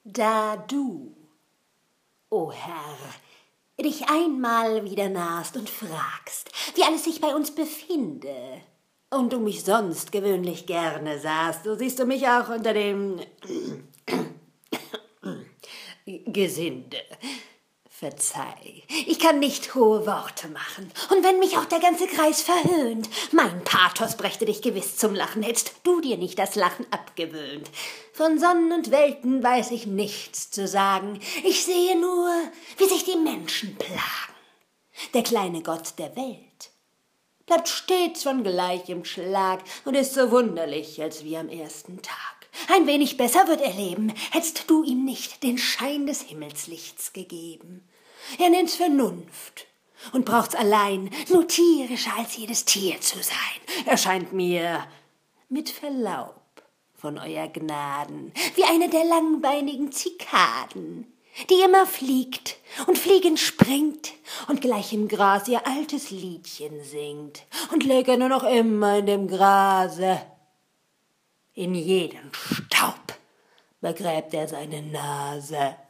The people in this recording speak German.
Da du, o Herr, dich einmal wieder nahst und fragst, wie alles sich bei uns befinde, und du mich sonst gewöhnlich gerne sahst, so siehst du mich auch unter dem Gesinde. Verzeih, ich kann nicht hohe Worte machen, und wenn mich auch der ganze Kreis verhöhnt, mein Pathos brächte dich gewiss zum Lachen, hättst du dir nicht das Lachen abgewöhnt. Von Sonnen und Welten weiß ich nichts zu sagen, ich sehe nur, wie sich die Menschen plagen. Der kleine Gott der Welt bleibt stets von gleichem Schlag und ist so wunderlich, als wie am ersten Tag. Ein wenig besser wird er leben, hättst du ihm nicht den Schein des Himmelslichts gegeben. Er nennt's Vernunft und braucht's allein, nur tierischer als jedes Tier zu sein. Er scheint mir, mit Verlaub von euer Gnaden, wie eine der langbeinigen Zikaden, die immer fliegt und fliegend springt und gleich im Gras ihr altes Liedchen singt und läge nur noch immer in dem Grase. In jeden Staub begräbt er seine Nase.